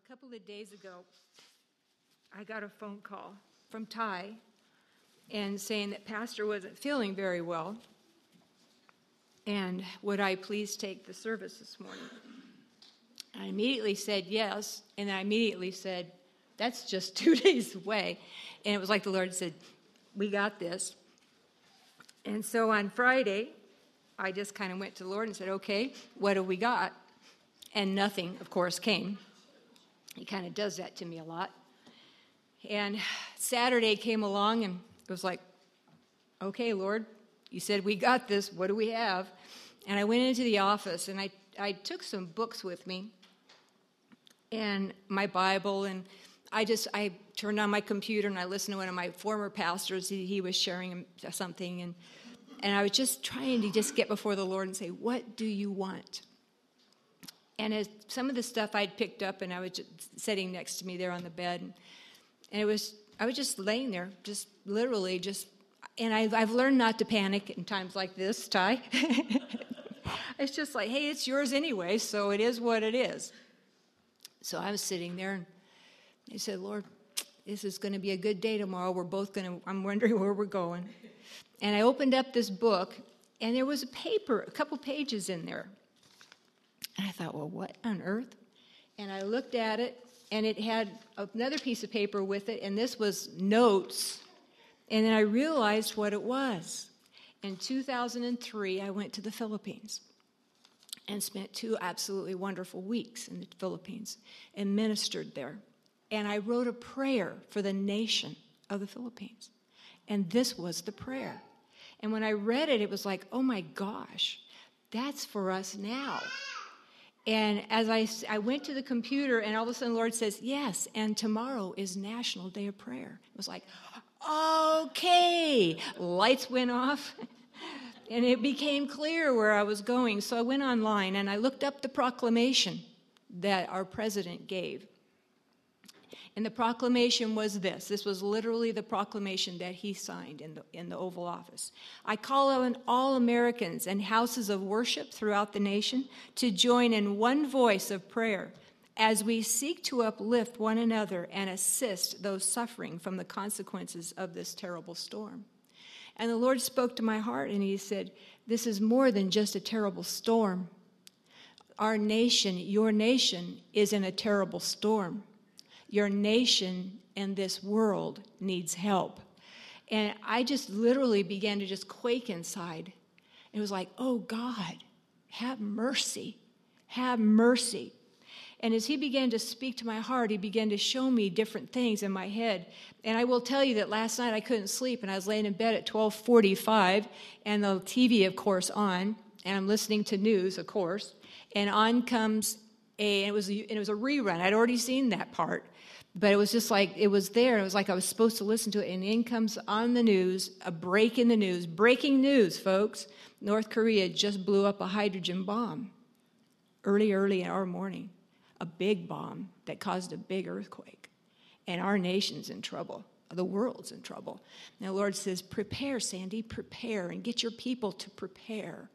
A couple of days ago, I got a phone call from Ty and saying that Pastor wasn't feeling very well, and would I please take the service this morning? I immediately said yes, and I immediately said, that's just 2 days away. And it was like the Lord said, we got this. And so on Friday, I just kind of went to the Lord and said, okay, what have we got? And nothing, of course, came. He kind of does that to me a lot. And Saturday came along, and it was like, okay, Lord, you said we got this. What do we have? And I went into the office, and I took some books with me and my Bible, and I turned on my computer, and I listened to one of my former pastors. He was sharing something, and I was just trying to just get before the Lord and say, what do you want? And as some of the stuff I'd picked up, and I was just sitting next to me there on the bed, and I was just laying there, just literally just, and I've learned not to panic in times like this, Ty. It's just like, hey, it's yours anyway, so it is what it is. So I was sitting there, and I said, Lord, this is going to be a good day tomorrow. I'm wondering where we're going. And I opened up this book, and there was a couple pages in there. And I thought, well, what on earth? And I looked at it, and it had another piece of paper with it, and this was notes. And then I realized what it was. In 2003, I went to the Philippines and spent 2 absolutely wonderful weeks in the Philippines and ministered there. And I wrote a prayer for the nation of the Philippines. And this was the prayer. And when I read it, it was like, oh my gosh, that's for us now. And as I went to the computer, and all of a sudden the Lord says, yes, and tomorrow is National Day of Prayer. It was like, okay. Lights went off, and it became clear where I was going. So I went online, and I looked up the proclamation that our president gave. And the proclamation was this. This was literally the proclamation that he signed in the Oval Office. I call on all Americans and houses of worship throughout the nation to join in one voice of prayer as we seek to uplift one another and assist those suffering from the consequences of this terrible storm. And the Lord spoke to my heart, and he said, this is more than just a terrible storm. Our nation, your nation, is in a terrible storm. Your nation and this world needs help. And I just literally began to just quake inside. It was like, oh God, have mercy. Have mercy. And as he began to speak to my heart, he began to show me different things in my head. And I will tell you that last night I couldn't sleep, and I was laying in bed at 12:45, and the TV, of course, on, and I'm listening to news, of course, and on comes it was a rerun. I'd already seen that part. But it was just like, it was there. It was like I was supposed to listen to it. And in comes on the news, a break in the news. Breaking news, folks. North Korea just blew up a hydrogen bomb early in our morning. A big bomb that caused a big earthquake. And our nation's in trouble. The world's in trouble. And the Lord says, prepare, Sandy, prepare. And get your people to prepare.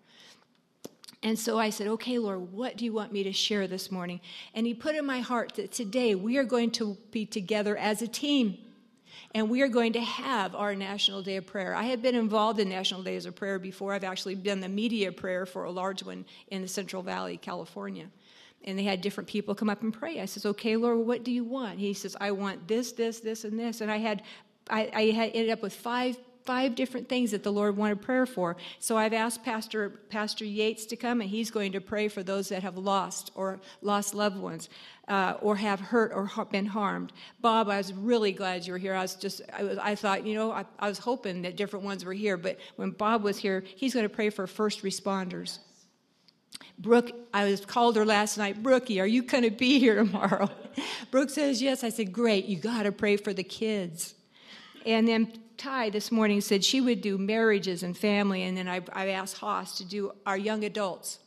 And so I said, okay, Lord, what do you want me to share this morning? And he put in my heart that today we are going to be together as a team, and we are going to have our National Day of Prayer. I have been involved in National Days of Prayer before. I've actually done the media prayer for a large one in the Central Valley, California. And they had different people come up and pray. I says, okay, Lord, what do you want? He says, I want this, this, this, and this. And I had ended up with five different things that the Lord wanted prayer for. So I've asked Pastor Yates to come, and he's going to pray for those that have lost loved ones, or have hurt or been harmed. Bob, I was really glad you were here. I thought, I was hoping that different ones were here, but when Bob was here, he's going to pray for first responders. Brooke, I called her last night. Brookie, are you going to be here tomorrow? Brooke says yes. I said, great. You got to pray for the kids. And then Ty this morning said she would do marriages and family, and then I asked Haas to do our young adults.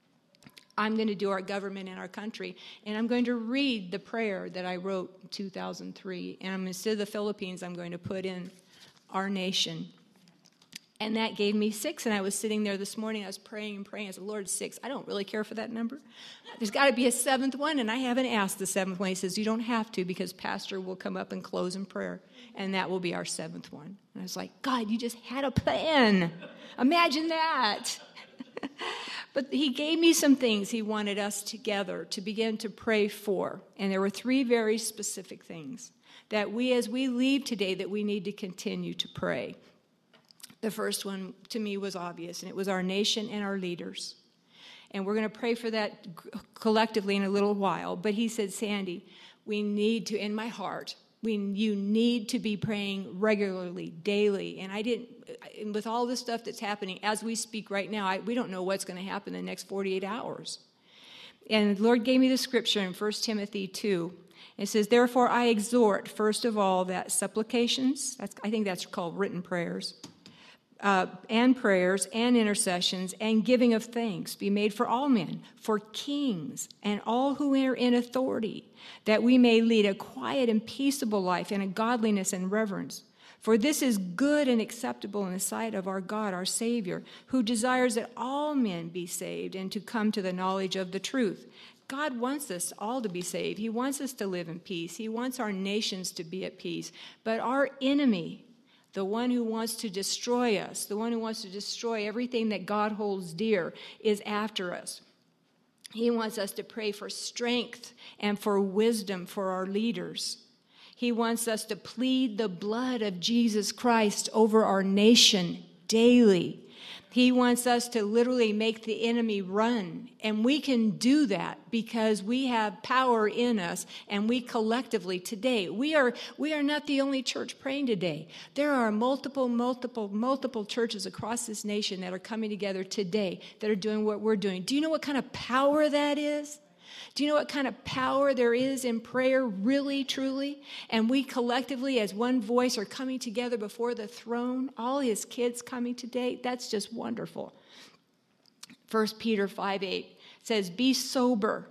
I'm going to do our government and our country, and I'm going to read the prayer that I wrote in 2003, and instead of the Philippines, I'm going to put in our nation. And that gave me 6, and I was sitting there this morning, I was praying and praying. I said, Lord, 6, I don't really care for that number. There's got to be a 7th one, and I haven't asked the 7th one. He says, you don't have to, because Pastor will come up and close in prayer, and that will be our 7th one. And I was like, God, you just had a plan. Imagine that. But he gave me some things he wanted us together to begin to pray for, and there were 3 very specific things that as we leave today, that we need to continue to pray. The first one to me was obvious, and it was our nation and our leaders. And we're going to pray for that collectively in a little while. But he said, Sandy, we need to, in my heart, you need to be praying regularly, daily. And with all this stuff that's happening as we speak right now, we don't know what's going to happen in the next 48 hours. And the Lord gave me the scripture in 1 Timothy 2. It says, therefore I exhort, first of all, that supplications, I think that's called written prayers, and prayers and intercessions and giving of thanks be made for all men, for kings and all who are in authority, that we may lead a quiet and peaceable life in a godliness and reverence. For this is good and acceptable in the sight of our God, our Savior, who desires that all men be saved and to come to the knowledge of the truth. God wants us all to be saved. He wants us to live in peace. He wants our nations to be at peace. But our enemy, the one who wants to destroy us, the one who wants to destroy everything that God holds dear, is after us. He wants us to pray for strength and for wisdom for our leaders. He wants us to plead the blood of Jesus Christ over our nation daily. He wants us to literally make the enemy run. And we can do that because we have power in us, and we collectively today, we are not the only church praying today. There are multiple churches across this nation that are coming together today that are doing what we're doing. Do you know what kind of power that is? Do you know what kind of power there is in prayer, really, truly? And we collectively, as one voice, are coming together before the throne. All his kids coming today. That's just wonderful. 1 Peter 5:8 says, be sober,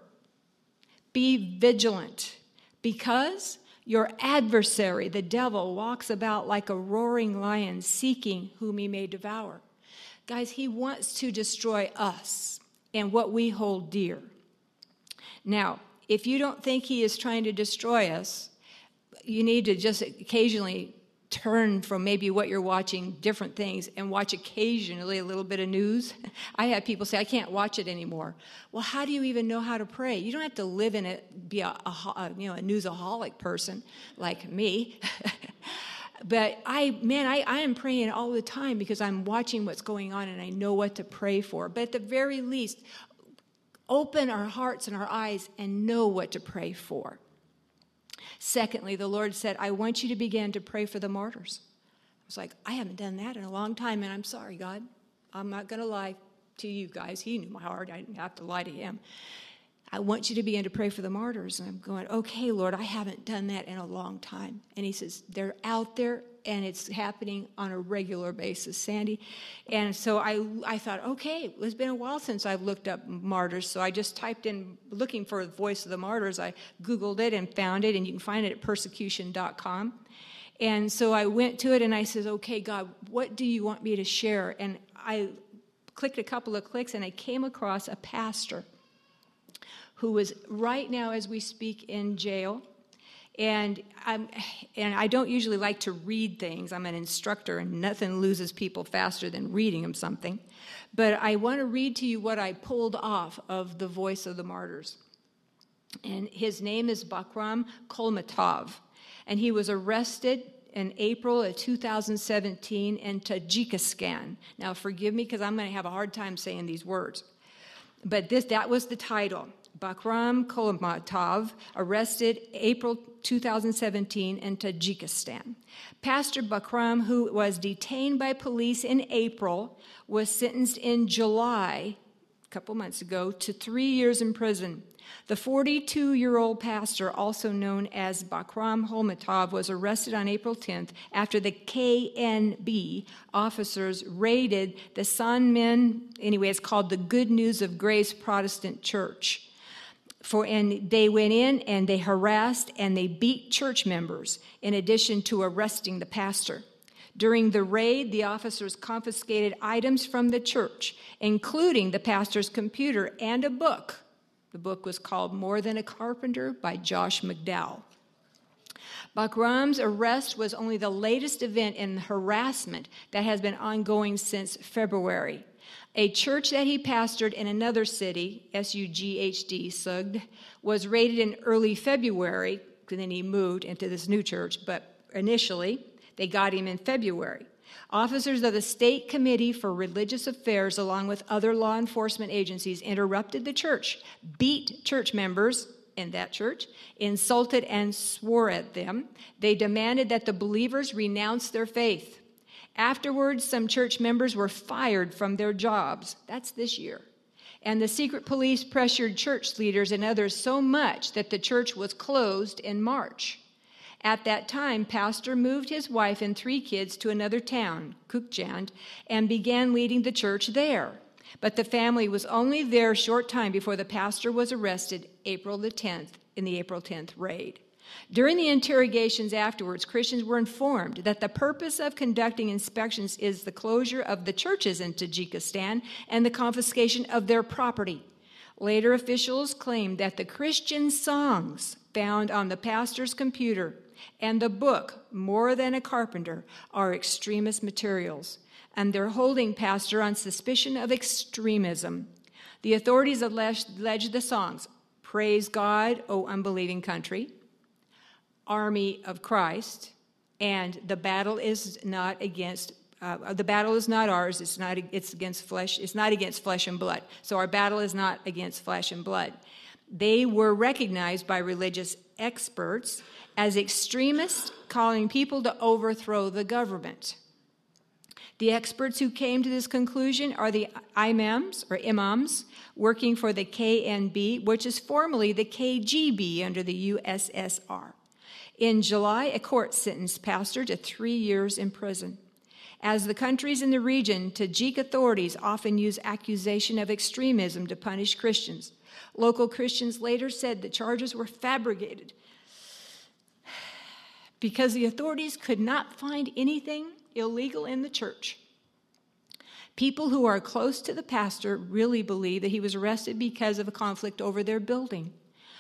be vigilant, because your adversary, the devil, walks about like a roaring lion, seeking whom he may devour. Guys, he wants to destroy us and what we hold dear. Now, if you don't think he is trying to destroy us, you need to just occasionally turn from maybe what you're watching, different things, and watch occasionally a little bit of news. I have people say, I can't watch it anymore. Well, how do you even know how to pray? You don't have to live in it, be a newsaholic person like me. But I am praying all the time because I'm watching what's going on and I know what to pray for. But at the very least, open our hearts and our eyes and know what to pray for. Secondly, the Lord said, I want you to begin to pray for the martyrs. I was like, I haven't done that in a long time, and I'm sorry, God. I'm not going to lie to you guys. He knew my heart. I didn't have to lie to him. I want you to begin to pray for the martyrs. And I'm going, okay, Lord, I haven't done that in a long time. And he says, they're out there, and it's happening on a regular basis, Sandy. And so I thought, okay, it's been a while since I've looked up martyrs. So I just typed in, looking for the voice of the martyrs. I Googled it and found it, and you can find it at persecution.com. And so I went to it, and I said, okay, God, what do you want me to share? And I clicked a couple of clicks, and I came across a pastor who is right now, as we speak, in jail. And I don't usually like to read things. I'm an instructor, and nothing loses people faster than reading them something. But I want to read to you what I pulled off of the Voice of the Martyrs. And his name is Bakram Kolmatov. And he was arrested in April of 2017 in Tajikistan. Now, forgive me, because I'm going to have a hard time saying these words. But that was the title. Bakram Kolmatov, arrested April 2017 in Tajikistan. Pastor Bakram, who was detained by police in April, was sentenced in July, a couple months ago, to 3 years in prison. The 42-year-old pastor, also known as Bakram Kolmatov, was arrested on April 10th after the KNB officers raided the Sanmin, anyway, it's called the Good News of Grace Protestant Church. And they went in and they harassed and they beat church members in addition to arresting the pastor. During the raid, the officers confiscated items from the church, including the pastor's computer and a book. The book was called More Than a Carpenter by Josh McDowell. Bakram's arrest was only the latest event in harassment that has been ongoing since February. A church that he pastored in another city, Sughd, was raided in early February, and then he moved into this new church, but initially they got him in February. Officers of the State Committee for Religious Affairs, along with other law enforcement agencies, interrupted the church, beat church members in that church, insulted and swore at them. They demanded that the believers renounce their faith. Afterwards, some church members were fired from their jobs. That's this year. And the secret police pressured church leaders and others so much that the church was closed in March. At that time, Pastor moved his wife and 3 kids to another town, Kukjand, and began leading the church there. But the family was only there a short time before the pastor was arrested April the 10th in the April 10th raid. During the interrogations afterwards, Christians were informed that the purpose of conducting inspections is the closure of the churches in Tajikistan and the confiscation of their property. Later, officials claimed that the Christian songs found on the pastor's computer and the book, More Than a Carpenter, are extremist materials, and they're holding Pastor on suspicion of extremism. The authorities alleged the songs, Praise God, O Unbelieving Country, Army of Christ, and the battle is not ours. It's against flesh. It's not against flesh and blood. So our battle is not against flesh and blood. They were recognized by religious experts as extremists, calling people to overthrow the government. The experts who came to this conclusion are the imams working for the KNB, which is formerly the KGB under the USSR. In July, a court sentenced Pastor to 3 years in prison. As the countries in the region, Tajik authorities often use accusation of extremism to punish Christians. Local Christians later said the charges were fabricated because the authorities could not find anything illegal in the church. People who are close to the pastor really believe that he was arrested because of a conflict over their building.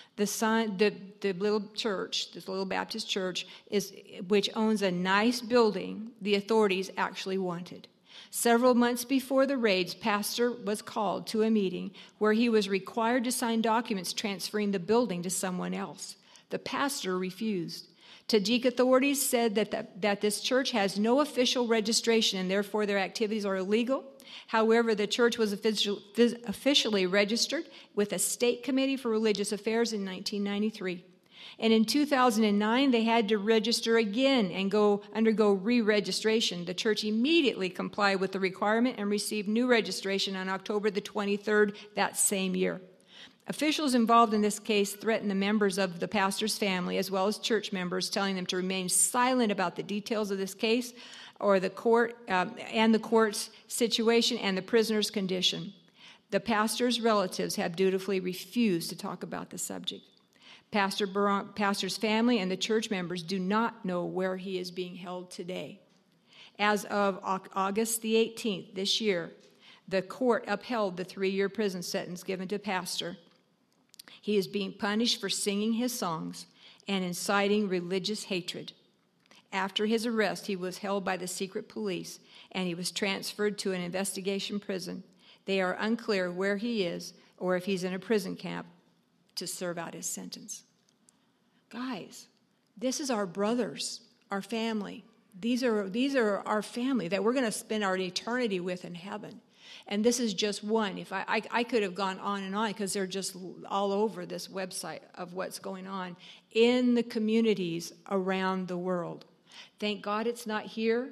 The little church, this little Baptist church, which owns a nice building, the authorities actually wanted. Several months before the raids, Pastor was called to a meeting where he was required to sign documents transferring the building to someone else. The pastor refused. Tajik authorities said that this church has no official registration and therefore their activities are illegal. However, the church was officially registered with a State Committee for Religious Affairs in 1993. And in 2009, they had to register again and undergo re-registration. The church immediately complied with the requirement and received new registration on October the 23rd that same year. Officials involved in this case threatened the members of the pastor's family as well as church members, telling them to remain silent about the details of this case or the court and the court's situation and the prisoner's condition. The pastor's relatives have dutifully refused to talk about the subject. Pastor's family and the church members do not know where he is being held today. As of August the 18th this year, the court upheld the 3-year prison sentence given to Pastor. He is being punished for singing his songs and inciting religious hatred. After his arrest, he was held by the secret police and he was transferred to an investigation prison. They are unclear where he is or if he's in a prison camp to serve out his sentence. Guys, this is our brothers, our family. These are our family that we're going to spend our eternity with in heaven. And this is just one. If I could have gone on and on because they're just all over this website of what's going on in the communities around the world. Thank God it's not here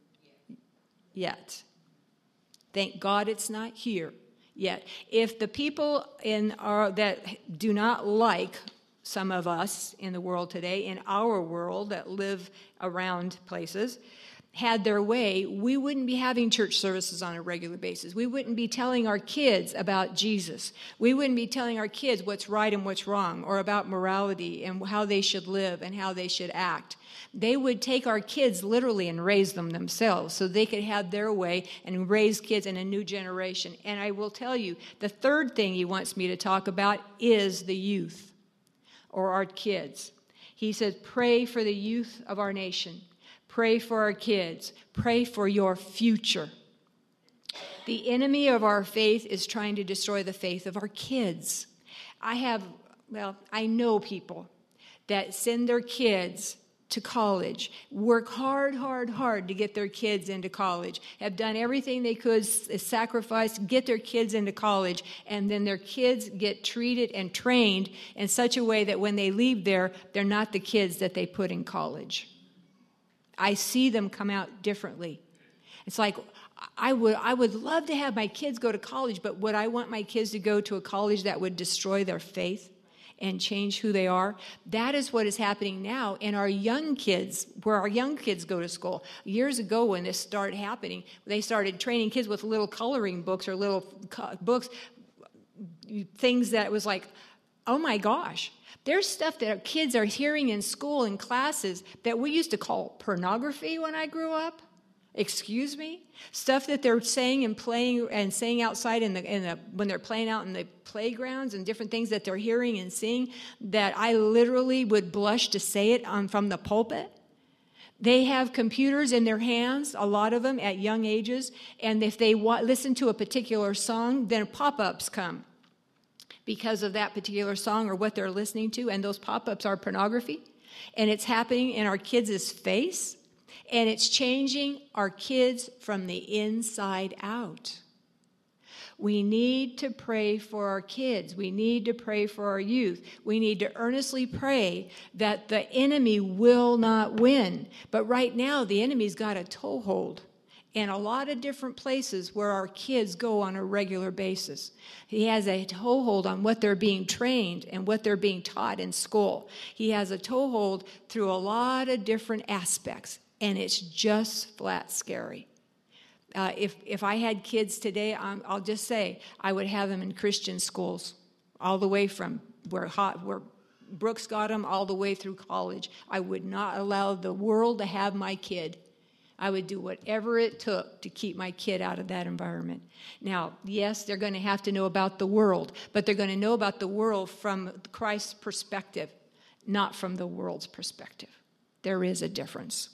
yet. Thank God it's not here yet. If the people that do not like some of us in the world today, in our world that live around places, had their way, we wouldn't be having church services on a regular basis. We wouldn't be telling our kids about Jesus. We wouldn't be telling our kids what's right and what's wrong, or about morality and how they should live and how they should act. They would take our kids literally and raise them themselves so they could have their way and raise kids in a new generation. And I will tell you, the third thing he wants me to talk about is the youth, or our kids. He says, pray for the youth of our nation. Pray for our kids. Pray for your future. The enemy of our faith is trying to destroy the faith of our kids. I know people that send their kids to college, work hard to get their kids into college, have done everything they could, sacrificed, get their kids into college, and then their kids get treated and trained in such a way that when they leave there, they're not the kids that they put in college. I see them come out differently. It's like, I would love to have my kids go to college, but would I want my kids to go to a college that would destroy their faith and change who they are? That is what is happening now in our young kids, where our young kids go to school. Years ago when this started happening, they started training kids with little coloring books or little books, things that was like, oh my gosh. There's stuff that our kids are hearing in school and classes that we used to call pornography when I grew up. Excuse me? Stuff that they're saying and playing and saying outside when they're playing out in the playgrounds, and different things that they're hearing and seeing that I literally would blush to say it from the pulpit. They have computers in their hands, a lot of them at young ages, and if they listen to a particular song, then pop-ups come because of that particular song or what they're listening to, and those pop-ups are pornography, and it's happening in our kids' face, and it's changing our kids from the inside out. We need to pray for our kids. We need to pray for our youth. We need to earnestly pray that the enemy will not win. But right now, the enemy's got a toehold in a lot of different places where our kids go on a regular basis. He has a toehold on what they're being trained and what they're being taught in school. He has a toehold through a lot of different aspects, and it's just flat scary. If I had kids today, I'll just say I would have them in Christian schools, all the way from where Brooks got them all the way through college. I would not allow the world to have my kid. I would do whatever it took to keep my kid out of that environment. Now, yes, they're going to have to know about the world, but they're going to know about the world from Christ's perspective, not from the world's perspective. There is a difference.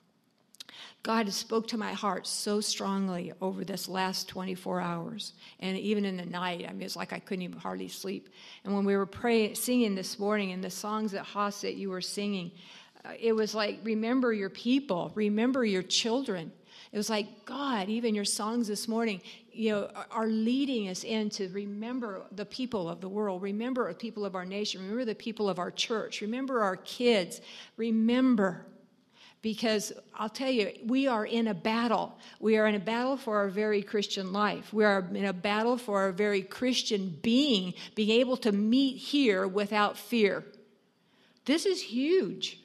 God has spoke to my heart so strongly over this last 24 hours. And even in the night, it's like I couldn't even hardly sleep. And when we were singing this morning, and the songs that Haas that you were singing, it was like, remember your people, remember your children. It was like, God, even your songs this morning, are leading us in to remember the people of the world, remember the people of our nation, remember the people of our church, remember our kids, remember. Because I'll tell you, we are in a battle. We are in a battle for our very Christian life. We are in a battle for our very Christian being able to meet here without fear. This is huge.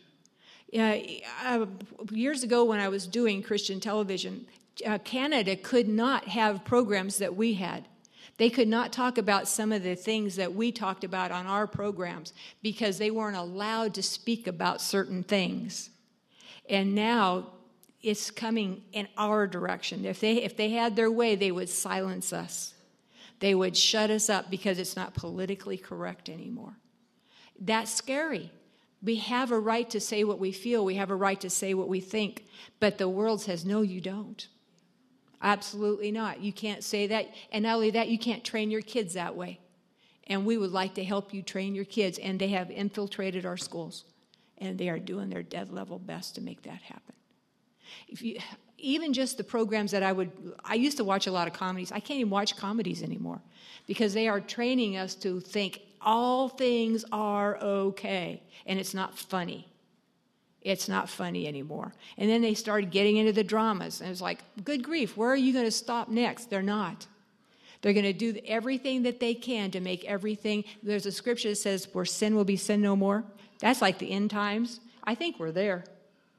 Years ago when I was doing Christian television, Canada could not have programs that we had. They could not talk about some of the things that we talked about on our programs because they weren't allowed to speak about certain things. And now it's coming in our direction. If they had their way, they would silence us. They would shut us up because it's not politically correct anymore. That's scary. We have a right to say what we feel. We have a right to say what we think. But the world says, no, you don't. Absolutely not. You can't say that. And not only that, you can't train your kids that way. And we would like to help you train your kids. And they have infiltrated our schools. And they are doing their dead level best to make that happen. Even just the programs that I used to watch a lot of comedies. I can't even watch comedies anymore because they are training us to think all things are okay, and it's not funny. It's not funny anymore. And then they started getting into the dramas, and it was like, good grief, where are you going to stop next? They're not. They're going to do everything that they can to make everything. There's a scripture that says, where sin will be sin no more. That's like the end times. I think we're there.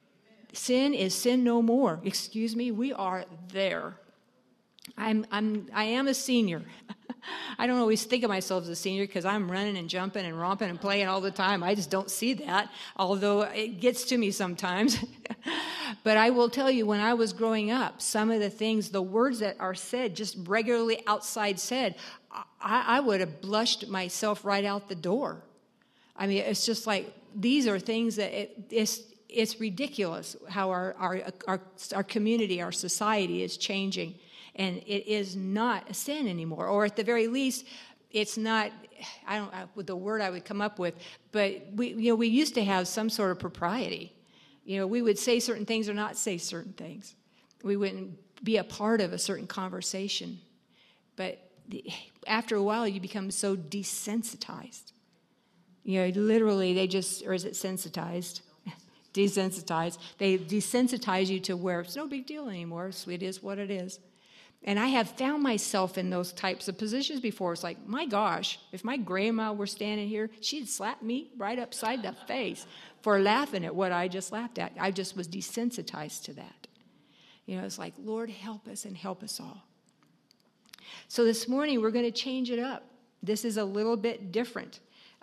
sin is sin no more. Excuse me, we are there. I am a senior. I don't always think of myself as a senior because I'm running and jumping and romping and playing all the time. I just don't see that, although it gets to me sometimes. But I will tell you, when I was growing up, some of the things, the words that are said, just regularly outside said, I would have blushed myself right out the door. I mean, it's just like, these are things that it's ridiculous how our community, our society is changing. And it is not a sin anymore. Or at the very least, it's not, I don't know the word I would come up with, but we used to have some sort of propriety. We would say certain things or not say certain things. We wouldn't be a part of a certain conversation. But after a while, you become so desensitized. Literally, or is it sensitized? Desensitized. They desensitize you to where it's no big deal anymore. So it is what it is. And I have found myself in those types of positions before. It's like, my gosh, if my grandma were standing here, she'd slap me right upside the face for laughing at what I just laughed at. I just was desensitized to that. It's like, Lord, help us and help us all. So this morning, we're going to change it up. This is a little bit different.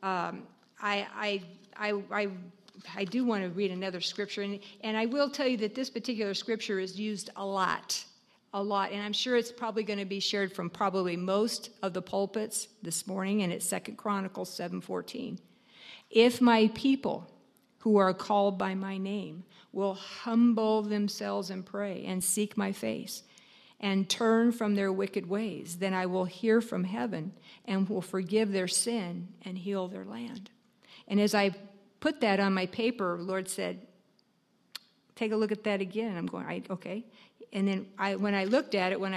I do want to read another scripture, and I will tell you that this particular scripture is used a lot, and I'm sure it's probably going to be shared from probably most of the pulpits this morning, and it's 2 Chronicles 7:14. If my people who are called by my name will humble themselves and pray and seek my face and turn from their wicked ways, then I will hear from heaven and will forgive their sin and heal their land. And as I put that on my paper, the Lord said, take a look at that again. And I'm going, okay. And then when I looked at it, when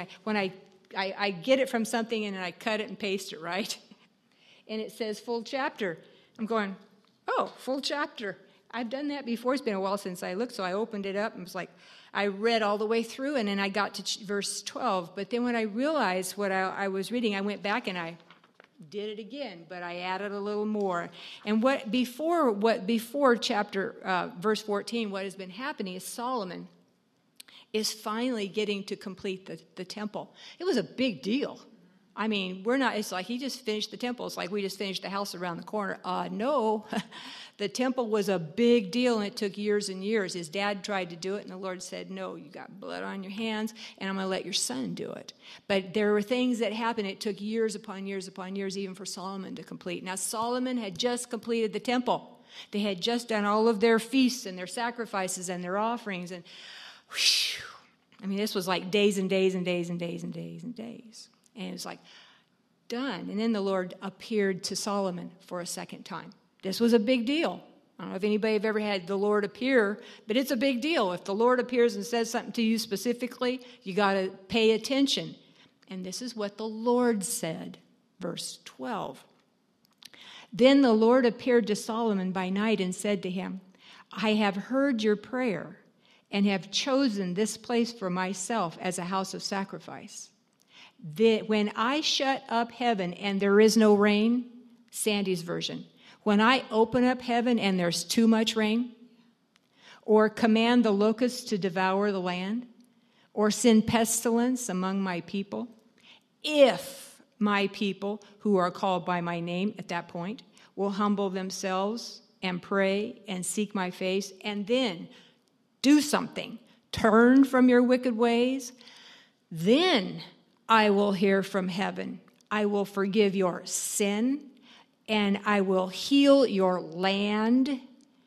I get it from something and I cut it and paste it, right? And it says full chapter. I'm going, oh, full chapter. I've done that before. It's been a while since I looked, so I opened it up and was like, I read all the way through, and then I got to verse 12. But then when I realized what I was reading, I went back and I did it again, but I added a little more. And before chapter verse 14, what has been happening is Solomon is finally getting to complete the temple. It was a big deal. I mean, it's like he just finished the temple. It's like we just finished the house around the corner. No, the temple was a big deal, and it took years and years. His dad tried to do it, and the Lord said, no, you got blood on your hands, and I'm going to let your son do it. But there were things that happened. It took years upon years upon years, even for Solomon to complete. Now, Solomon had just completed the temple. They had just done all of their feasts and their sacrifices and their offerings, and whew, I mean, this was like days and days and days and days and days and days. And it was like, done. And then the Lord appeared to Solomon for a second time. This was a big deal. I don't know if anybody have ever had the Lord appear, but it's a big deal. If the Lord appears and says something to you specifically, you got to pay attention. And this is what the Lord said, verse 12. Then the Lord appeared to Solomon by night and said to him, I have heard your prayer and have chosen this place for myself as a house of sacrifice. When I shut up heaven and there is no rain, Sandy's version, when I open up heaven and there's too much rain, or command the locusts to devour the land, or send pestilence among my people, if my people who are called by my name at that point will humble themselves and pray and seek my face and then do something, turn from your wicked ways, then I will hear from heaven. I will forgive your sin, and I will heal your land.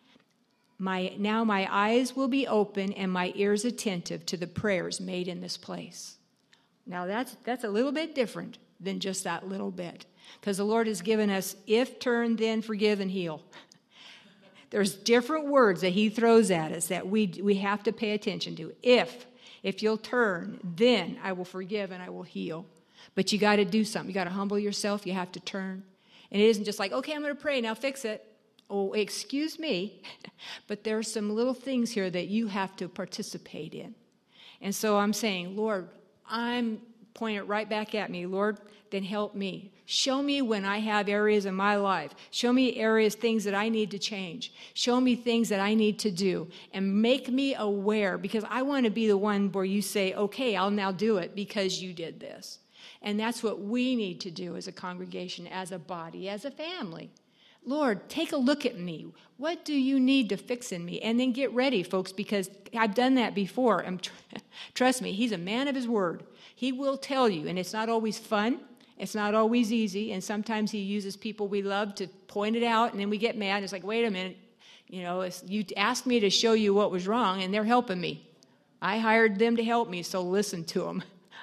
Now my eyes will be open and my ears attentive to the prayers made in this place. Now that's a little bit different than just that little bit, because the Lord has given us if, turn, then, forgive, and heal. There's different words that he throws at us that we have to pay attention to. If you'll turn, then I will forgive and I will heal. But you got to do something. You got to humble yourself. You have to turn. And it isn't just like, okay, I'm going to pray, now fix it. Oh, excuse me. But there are some little things here that you have to participate in. And so I'm saying, Lord, I'm point it right back at me. Lord, then help me. Show me when I have areas in my life. Show me areas, things that I need to change. Show me things that I need to do. And make me aware, because I want to be the one where you say, okay, I'll now do it because you did this. And that's what we need to do as a congregation, as a body, as a family. Lord, take a look at me. What do you need to fix in me? And then get ready, folks, because I've done that before. Trust me, he's a man of his word. He will tell you, and it's not always fun. It's not always easy, and sometimes he uses people we love to point it out, and then we get mad. It's like, wait a minute, you asked me to show you what was wrong, and they're helping me. I hired them to help me, so listen to them.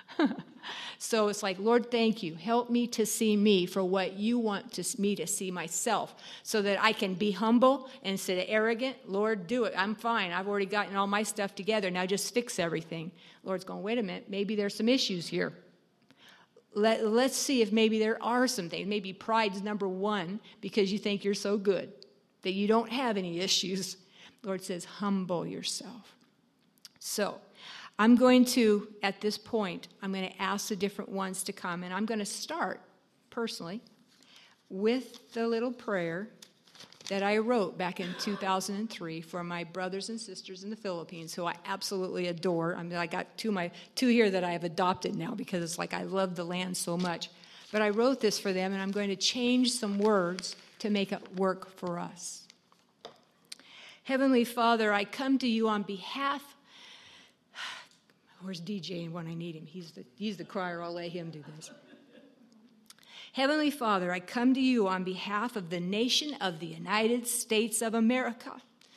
So it's like, Lord, thank you. Help me to see me for what you want me to see myself, so that I can be humble instead of arrogant. Lord, do it. I'm fine. I've already gotten all my stuff together. Now just fix everything. Lord's going, wait a minute, maybe there's some issues here. Let's see if maybe there are some things. Maybe pride's number one because you think you're so good that you don't have any issues. Lord says, humble yourself. So I'm going to, at this point, I'm going to ask the different ones to come. And I'm going to start, personally, with the little prayer that I wrote back in 2003 for my brothers and sisters in the Philippines, who I absolutely adore. I mean, I got two here that I have adopted now because it's like I love the land so much. But I wrote this for them, and I'm going to change some words to make it work for us. Heavenly Father, I come to you on behalf. Where's DJ when I need him? He's the crier. I'll let him do this. Heavenly Father, I come to you on behalf of the nation of the United States of America.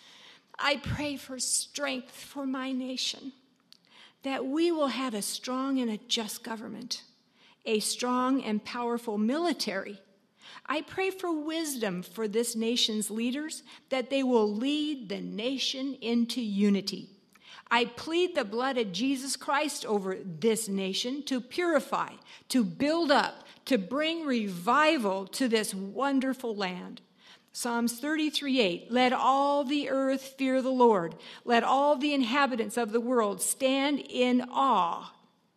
I pray for strength for my nation, that we will have a strong and a just government, a strong and powerful military. I pray for wisdom for this nation's leaders, that they will lead the nation into unity. I plead the blood of Jesus Christ over this nation to purify, to build up, to bring revival to this wonderful land. Psalms 33:8, let all the earth fear the Lord. Let all the inhabitants of the world stand in awe.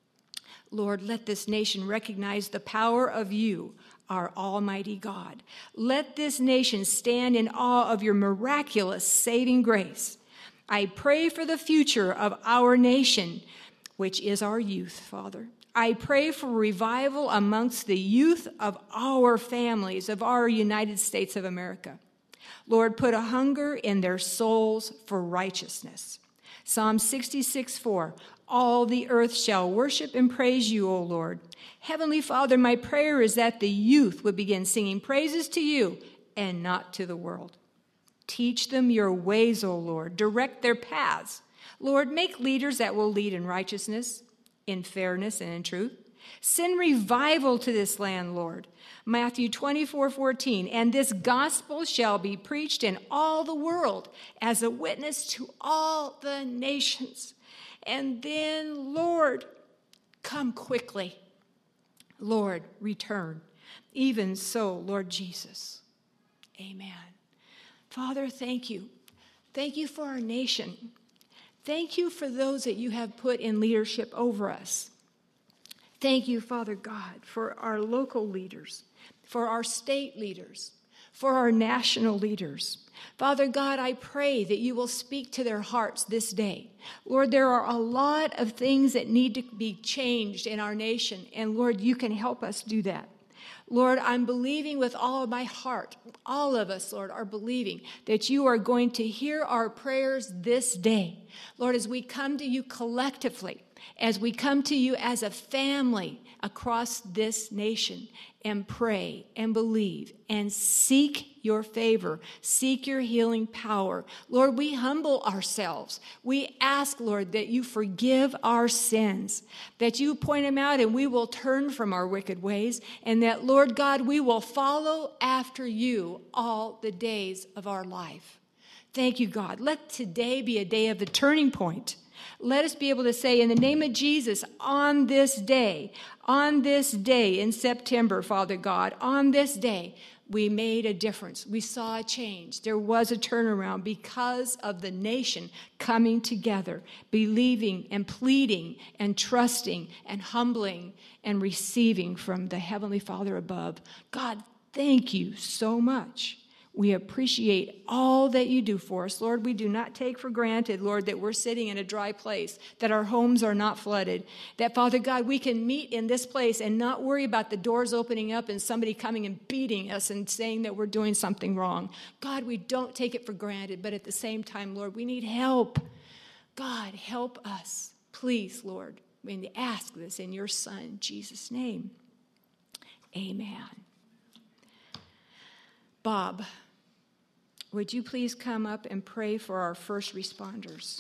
Lord, let this nation recognize the power of you, our almighty God. Let this nation stand in awe of your miraculous saving grace. I pray for the future of our nation, which is our youth, Father. I pray for revival amongst the youth of our families, of our United States of America. Lord, put a hunger in their souls for righteousness. Psalm 66:4, all the earth shall worship and praise you, O Lord. Heavenly Father, my prayer is that the youth would begin singing praises to you and not to the world. Teach them your ways, O Lord. Direct their paths. Lord, make leaders that will lead in righteousness, in fairness, and in truth. Send revival to this land, Lord. Matthew 24:14, and this gospel shall be preached in all the world as a witness to all the nations. And then, Lord, come quickly. Lord, return. Even so, Lord Jesus. Amen. Father, thank you. Thank you for our nation. Thank you for those that you have put in leadership over us. Thank you, Father God, for our local leaders, for our state leaders, for our national leaders. Father God, I pray that you will speak to their hearts this day. Lord, there are a lot of things that need to be changed in our nation, and Lord, you can help us do that. Lord, I'm believing with all of my heart, all of us, Lord, are believing that you are going to hear our prayers this day. Lord, as we come to you collectively, as we come to you as a family across this nation and pray and believe and seek your favor, seek your healing power. Lord, we humble ourselves. We ask, Lord, that you forgive our sins, that you point them out and we will turn from our wicked ways, and that, Lord God, we will follow after you all the days of our life. Thank you, God. Let today be a day of the turning point. Let us be able to say, in the name of Jesus, on this day in September, Father God, on this day, we made a difference. We saw a change. There was a turnaround because of the nation coming together, believing and pleading and trusting and humbling and receiving from the Heavenly Father above. God, thank you so much. We appreciate all that you do for us. Lord, we do not take for granted, Lord, that we're sitting in a dry place, that our homes are not flooded, that, Father God, we can meet in this place and not worry about the doors opening up and somebody coming and beating us and saying that we're doing something wrong. God, we don't take it for granted, but at the same time, Lord, we need help. God, help us. Please, Lord, we ask this in your Son, Jesus' name. Amen. Bob, would you please come up and pray for our first responders?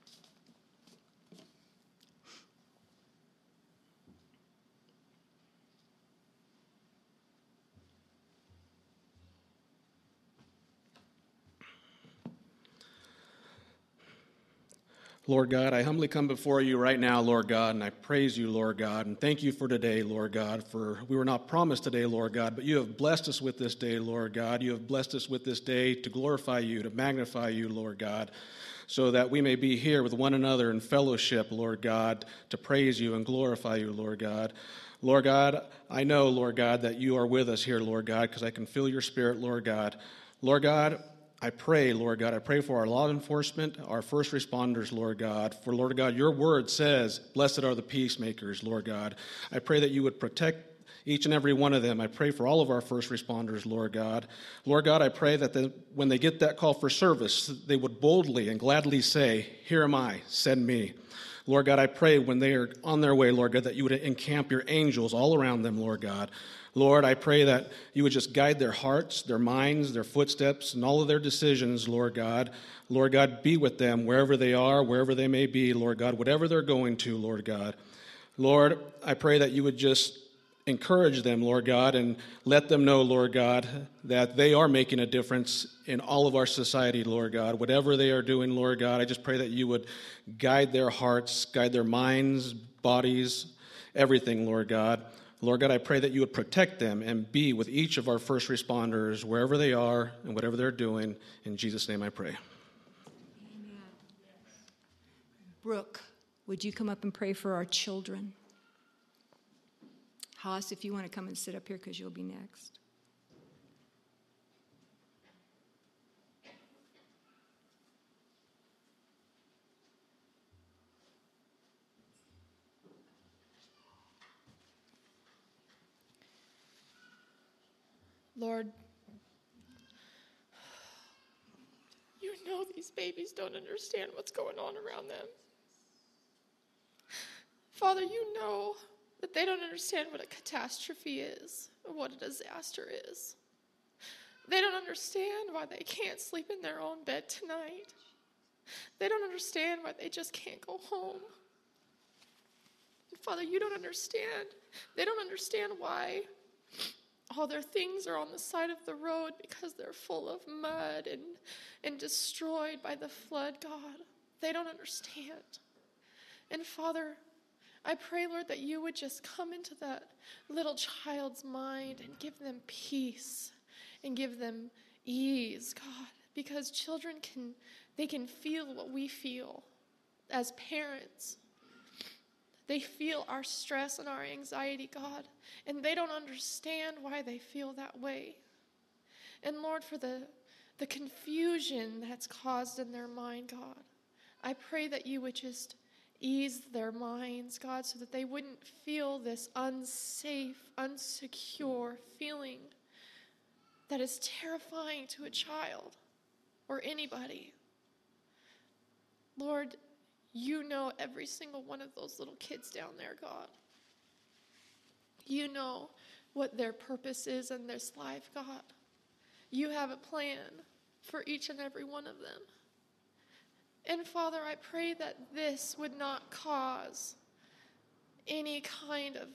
Lord God, I humbly come before you right now, Lord God, and I praise you, Lord God, and thank you for today, Lord God, for we were not promised today, Lord God, but you have blessed us with this day, Lord God. You have blessed us with this day to glorify you, to magnify you, Lord God, so that we may be here with one another in fellowship, Lord God, to praise you and glorify you, Lord God. Lord God, I know, Lord God, that you are with us here, Lord God, because I can feel your spirit, Lord God. Lord God, I pray, Lord God, I pray for our law enforcement, our first responders, Lord God. For, Lord God, your word says, blessed are the peacemakers, Lord God. I pray that you would protect each and every one of them. I pray for all of our first responders, Lord God. Lord God, I pray that when they get that call for service, they would boldly and gladly say, here am I, send me. Lord God, I pray when they are on their way, Lord God, that you would encamp your angels all around them, Lord God. Lord, I pray that you would just guide their hearts, their minds, their footsteps, and all of their decisions, Lord God. Lord God, be with them wherever they are, wherever they may be, Lord God, whatever they're going to, Lord God. Lord, I pray that you would just encourage them, Lord God, and let them know, Lord God, that they are making a difference in all of our society, Lord God. Whatever they are doing, Lord God, I just pray that you would guide their hearts, guide their minds, bodies, everything, Lord God. Lord God, I pray that you would protect them and be with each of our first responders wherever they are and whatever they're doing. In Jesus' name I pray. Amen. Brooke, would you come up and pray for our children? Haas, if you want to come and sit up here because you'll be next. Lord, you know these babies don't understand what's going on around them. Father, you know that they don't understand what a catastrophe is or what a disaster is. They don't understand why they can't sleep in their own bed tonight. They don't understand why they just can't go home. And Father, you don't understand. They don't understand why all their things are on the side of the road because they're full of mud and destroyed by the flood, God. They don't understand. And Father, I pray, Lord, that you would just come into that little child's mind and give them peace and give them ease, God, because children can feel what we feel as parents. They feel our stress and our anxiety, God, and they don't understand why they feel that way. And Lord, for the confusion that's caused in their mind, God, I pray that you would just ease their minds, God, so that they wouldn't feel this unsafe, unsecure feeling that is terrifying to a child or anybody. Lord, you know every single one of those little kids down there, God. You know what their purpose is in this life, God. You have a plan for each and every one of them. And Father, I pray that this would not cause any kind of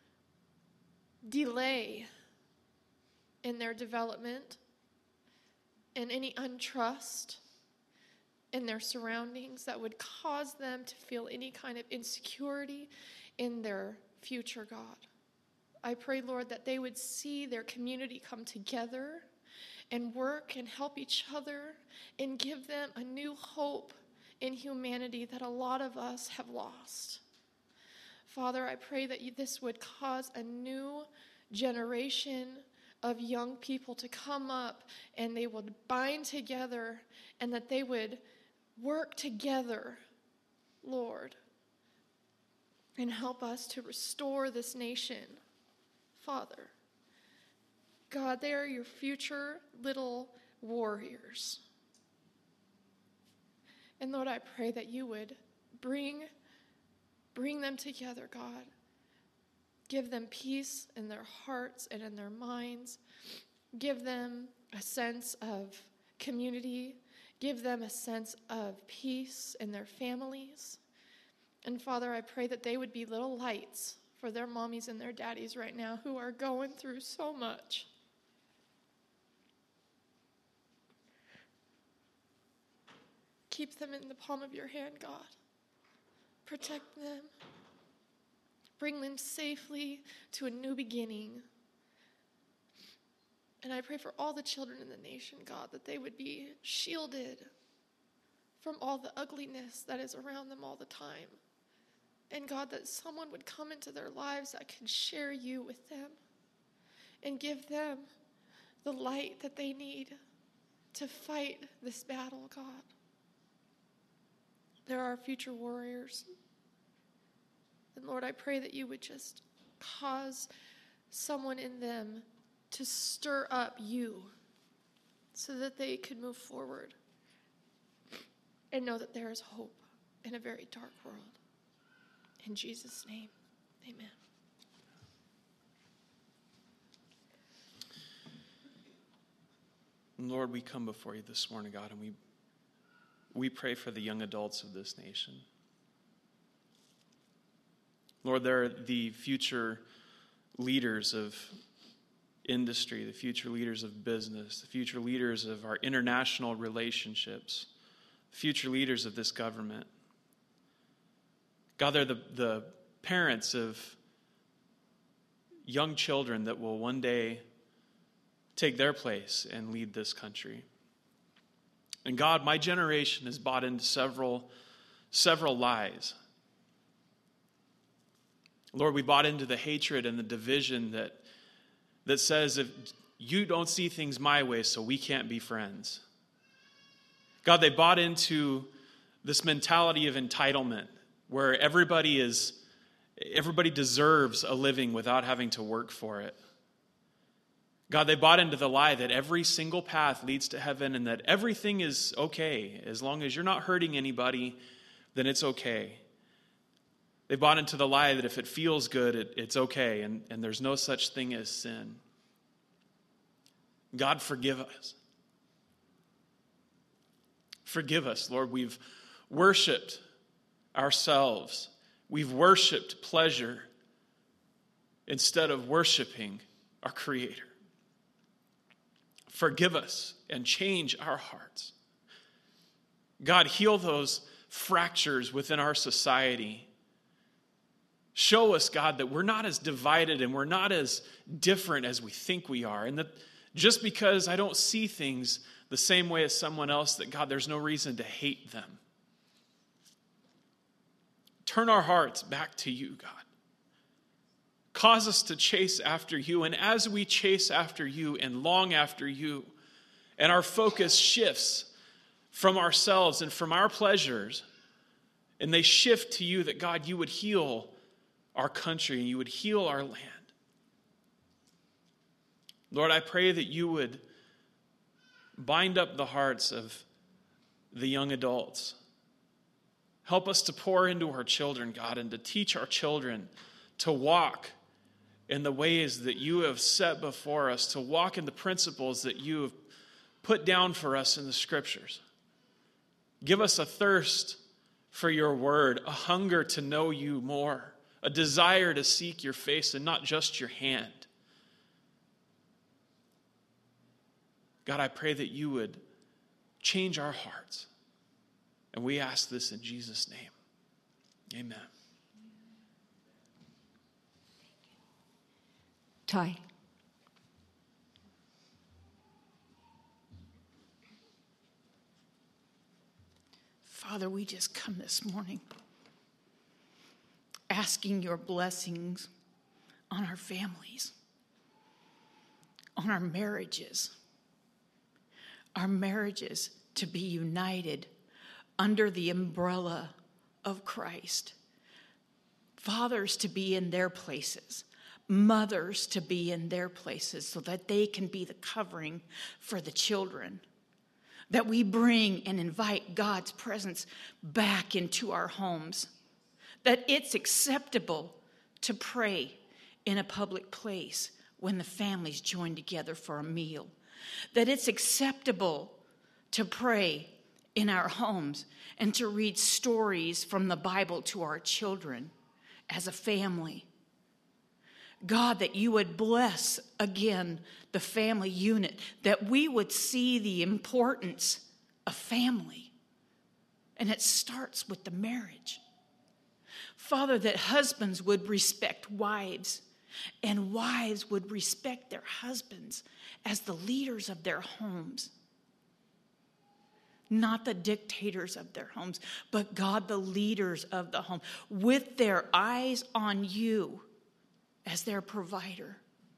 delay in their development and any untrust in their surroundings that would cause them to feel any kind of insecurity in their future, God. I pray, Lord, that they would see their community come together and work and help each other and give them a new hope in humanity that a lot of us have lost. Father, I pray that this would cause a new generation of young people to come up, and they would bind together, and that they would work together, Lord, and help us to restore this nation. Father, God, they are your future little warriors. And Lord, I pray that you would bring them together, God. Give them peace in their hearts and in their minds. Give them a sense of community. Give them a sense of peace in their families. And Father, I pray that they would be little lights for their mommies and their daddies right now who are going through so much. Keep them in the palm of your hand, God. Protect them. Bring them safely to a new beginning. And I pray for all the children in the nation, God, that they would be shielded from all the ugliness that is around them all the time. And God, that someone would come into their lives that can share you with them and give them the light that they need to fight this battle, God. They're our future warriors. And Lord, I pray that you would just cause someone in them to stir up you so that they could move forward and know that there is hope in a very dark world. In Jesus' name, amen. Lord, we come before you this morning, God, and we pray for the young adults of this nation. Lord, they're the future leaders of industry, the future leaders of business, the future leaders of our international relationships, future leaders of this government. God, they're the parents of young children that will one day take their place and lead this country. And God, my generation has bought into several lies. Lord, we bought into the hatred and the division that says if you don't see things my way, so we can't be friends. God, they bought into this mentality of entitlement where everybody deserves a living without having to work for it. God, they bought into the lie that every single path leads to heaven and that everything is okay. As long as you're not hurting anybody, then it's okay. They bought into the lie that if it feels good, it's okay, and there's no such thing as sin. God, forgive us. Forgive us, Lord. We've worshiped ourselves. We've worshiped pleasure instead of worshiping our Creator. Forgive us and change our hearts. God, heal those fractures within our society. Show us, God, that we're not as divided and we're not as different as we think we are. And that just because I don't see things the same way as someone else, that, God, there's no reason to hate them. Turn our hearts back to you, God. Cause us to chase after you. And as we chase after you and long after you, and our focus shifts from ourselves and from our pleasures, and they shift to you, that, God, you would heal our country and you would heal our land. Lord, I pray that you would bind up the hearts of the young adults. Help us to pour into our children, God, and to teach our children to walk in the ways that you have set before us, to walk in the principles that you have put down for us in the Scriptures. Give us a thirst for your word, a hunger to know you more, a desire to seek your face and not just your hand. God, I pray that you would change our hearts. And we ask this in Jesus' name. Amen. Ty. Father, we just come this morning asking your blessings on our families, on our marriages to be united under the umbrella of Christ. Fathers to be in their places, mothers to be in their places so that they can be the covering for the children. That we bring and invite God's presence back into our homes. That it's acceptable to pray in a public place when the families join together for a meal. That it's acceptable to pray in our homes and to read stories from the Bible to our children as a family. God, that you would bless again the family unit, that we would see the importance of family. And it starts with the marriage. Father, that husbands would respect wives and wives would respect their husbands as the leaders of their homes. Not the dictators of their homes, but God, the leaders of the home, with their eyes on you as their provider.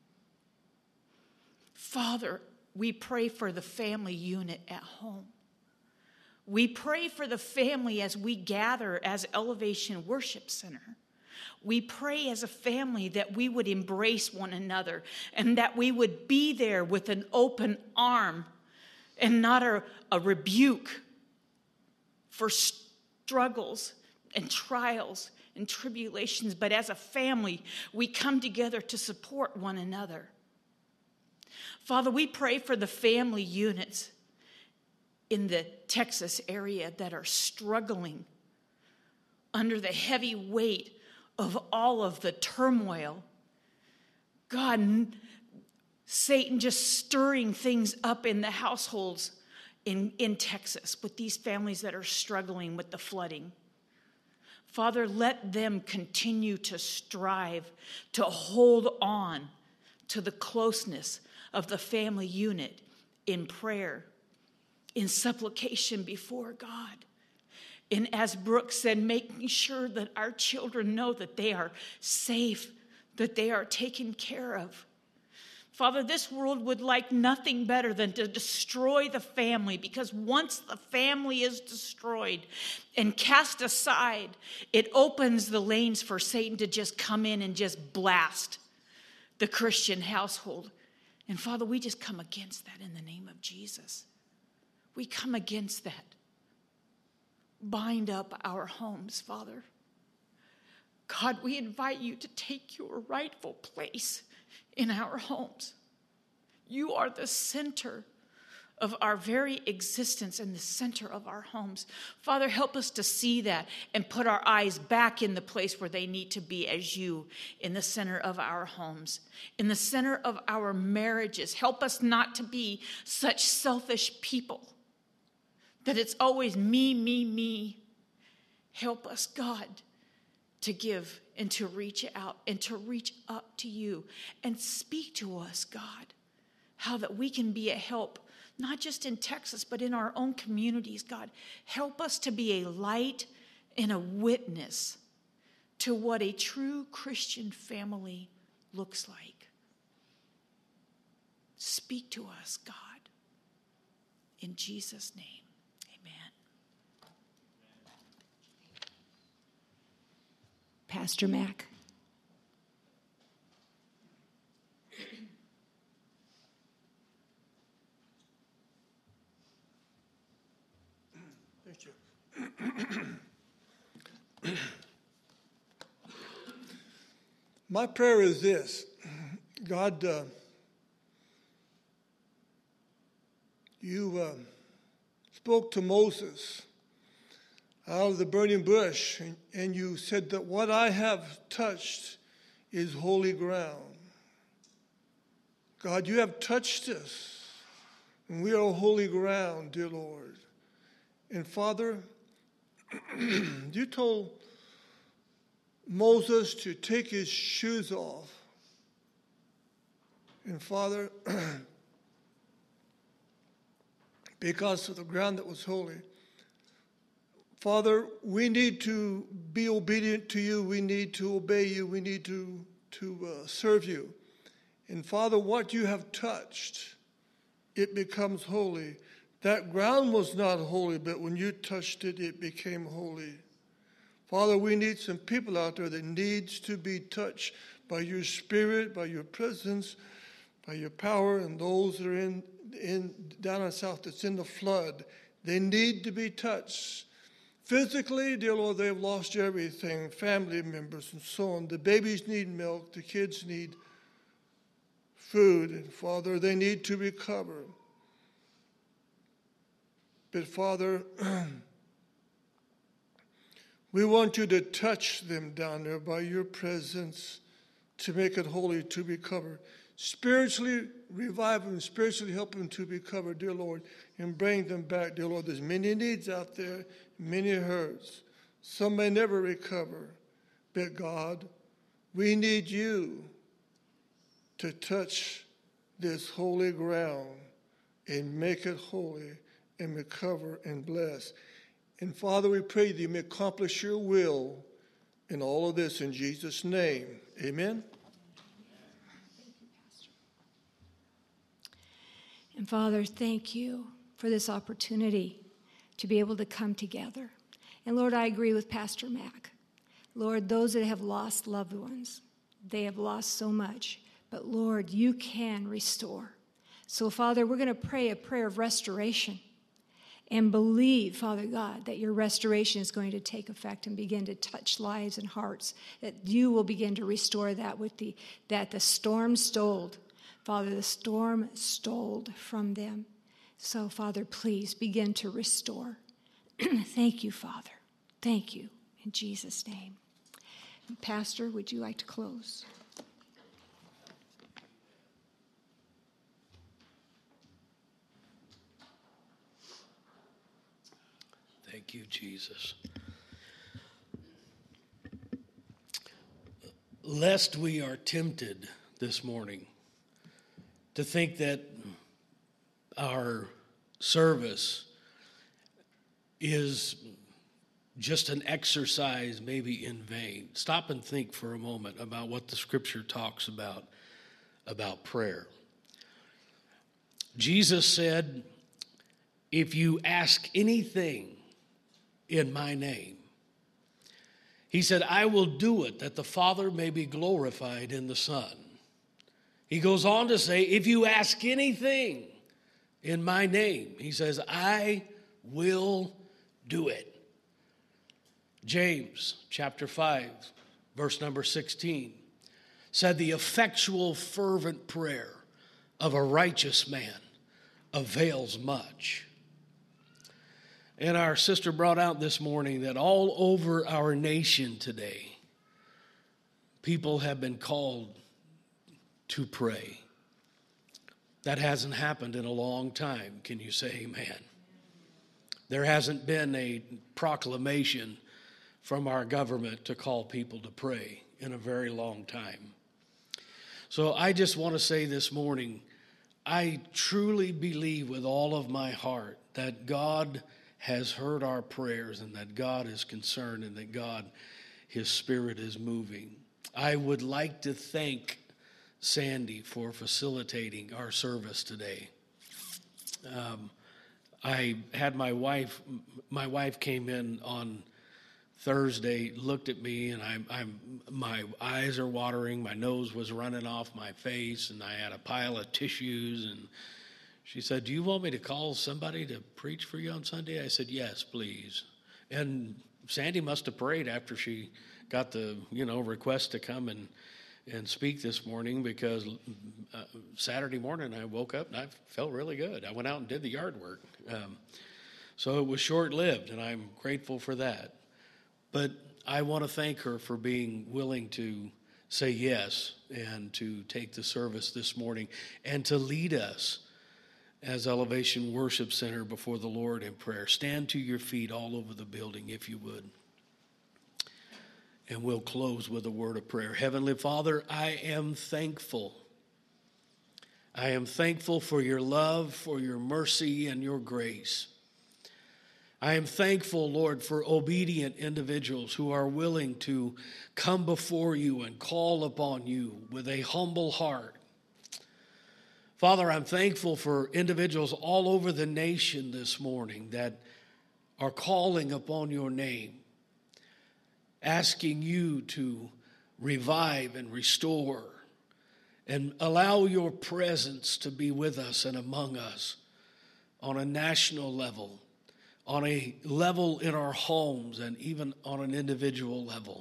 Father, we pray for the family unit at home. We pray for the family as we gather as Elevation Worship Center. We pray as a family that we would embrace one another and that we would be there with an open arm and not a rebuke for struggles and trials and tribulations, but as a family, we come together to support one another. Father, we pray for the family units in the Texas area that are struggling under the heavy weight of all of the turmoil. God, Satan just stirring things up in the households in Texas with these families that are struggling with the flooding. Father, let them continue to strive to hold on to the closeness of the family unit in prayer, in supplication before God. And as Brooke said, making sure that our children know that they are safe, that they are taken care of. Father, this world would like nothing better than to destroy the family, because once the family is destroyed and cast aside, it opens the lanes for Satan to just come in and just blast the Christian household. And Father, we just come against that in the name of Jesus. We come against that. Bind up our homes, Father. God, we invite you to take your rightful place in our homes. You are the center of our very existence and the center of our homes. Father, help us to see that and put our eyes back in the place where they need to be as you, in the center of our homes, in the center of our marriages. Help us not to be such selfish people, that it's always me, me, me. Help us, God, to give and to reach out and to reach up to you and speak to us, God, how that we can be a help, not just in Texas, but in our own communities, God. Help us to be a light and a witness to what a true Christian family looks like. Speak to us, God. In Jesus' name. Pastor Mac. Thank you. My prayer is this. God, you spoke to Moses out of the burning bush, and you said that what I have touched is holy ground. God, you have touched us, and we are holy ground, dear Lord. And Father, you told Moses to take his shoes off And Father, because of the ground that was holy, Father, we need to be obedient to you. We need to obey you. We need to serve you. And Father, what you have touched, it becomes holy. That ground was not holy, but when you touched it, it became holy. Father, we need some people out there that needs to be touched by your Spirit, by your presence, by your power, and those that are in down in south that's in the flood. They need to be touched. Physically, dear Lord, they've lost everything, family members and so on. The babies need milk, the kids need food, and Father, they need to recover. But Father, we want you to touch them down there by your presence to make it holy, to recover. Spiritually revive them, spiritually help them to recover, dear Lord, and bring them back, dear Lord. There's many needs out there, many hurts. Some may never recover. But God, we need you to touch this holy ground and make it holy and recover and bless. And Father, we pray that you may accomplish your will in all of this in Jesus' name. Amen. And Father, thank you for this opportunity to be able to come together. And Lord, I agree with Pastor Mac. Lord, those that have lost loved ones, they have lost so much. But Lord, you can restore. So Father, we're going to pray a prayer of restoration and believe, Father God, that your restoration is going to take effect and begin to touch lives and hearts, that you will begin to restore that that the storm stole. Father, the storm stole from them. So, Father, please begin to restore. Thank you, Father. Thank you. In Jesus' name. Pastor, would you like to close? Thank you, Jesus. Lest we are tempted this morning to think that our service is just an exercise maybe in vain. Stop and think for a moment about what the scripture talks about prayer. Jesus said, if you ask anything in my name, he said, I will do it that the Father may be glorified in the Son. He goes on to say, if you ask anything in my name, he says, I will do it. James chapter 5, verse number 16 said, the effectual fervent prayer of a righteous man avails much. And our sister brought out this morning that all over our nation today, people have been called to pray. That hasn't happened in a long time. Can you say amen? There hasn't been a proclamation from our government to call people to pray in a very long time. So I just want to say this morning, I truly believe with all of my heart that God has heard our prayers and that God is concerned and that God, His Spirit is moving. I would like to thank Sandy for facilitating our service today. I had my wife came in on Thursday, looked at me, and my eyes are watering, my nose was running off my face, and I had a pile of tissues, and she said, do you want me to call somebody to preach for you on Sunday? I said, yes, please. And Sandy must have prayed after she got the, request to come and speak this morning, because Saturday morning I woke up and I felt really good. I went out and did the yard work. So it was short-lived, and I'm grateful for that. But I want to thank her for being willing to say yes and to take the service this morning and to lead us as Elevation Worship Center before the Lord in prayer. Stand to your feet all over the building, if you would. And we'll close with a word of prayer. Heavenly Father, I am thankful I am thankful for your love, for your mercy, and your grace. I am thankful, Lord, for obedient individuals who are willing to come before you and call upon you with a humble heart. Father, I'm thankful for individuals all over the nation this morning that are calling upon your name, asking you to revive and restore and allow your presence to be with us and among us on a national level, on a level in our homes, and even on an individual level.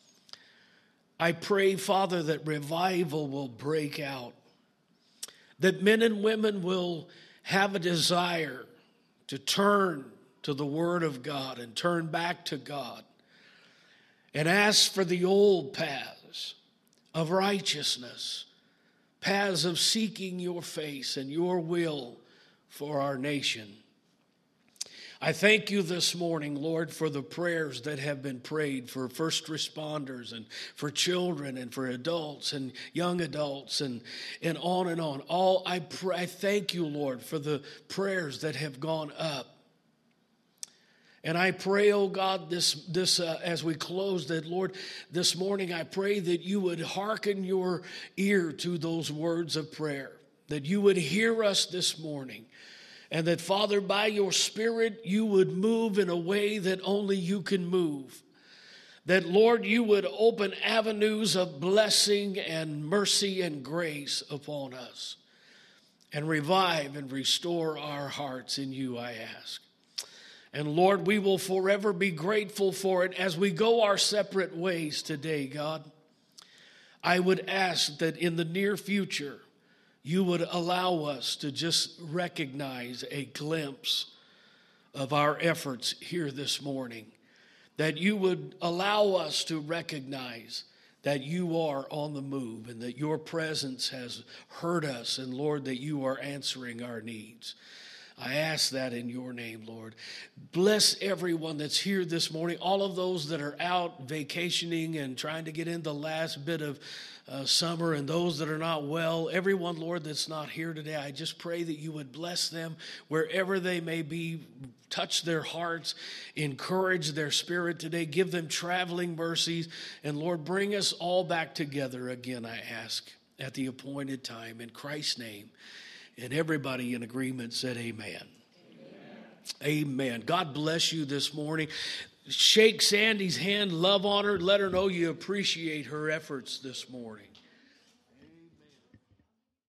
I pray, Father, that revival will break out, that men and women will have a desire to turn to the Word of God and turn back to God and ask for the old paths of righteousness, paths of seeking your face and your will for our nation. I thank you this morning, Lord, for the prayers that have been prayed for first responders and for children and for adults and young adults and on and on. I thank you, Lord, for the prayers that have gone up. And I pray, oh God, this as we close, that Lord, this morning I pray that you would hearken your ear to those words of prayer, that you would hear us this morning, and that, Father, by your Spirit, you would move in a way that only you can move. That, Lord, you would open avenues of blessing and mercy and grace upon us, and revive and restore our hearts in you, I ask. And Lord, we will forever be grateful for it as we go our separate ways today, God. I would ask that in the near future, you would allow us to just recognize a glimpse of our efforts here this morning. That you would allow us to recognize that you are on the move and that your presence has heard us, and Lord, that you are answering our needs. I ask that in your name, Lord. Bless everyone that's here this morning, all of those that are out vacationing and trying to get in the last bit of summer, and those that are not well. Everyone, Lord, that's not here today, I just pray that you would bless them wherever they may be. Touch their hearts, encourage their spirit today, give them traveling mercies, and Lord, bring us all back together again, I ask, at the appointed time. In Christ's name. And everybody in agreement said amen. Amen. God bless you this morning. Shake Sandy's hand, love on her, let her know you appreciate her efforts this morning.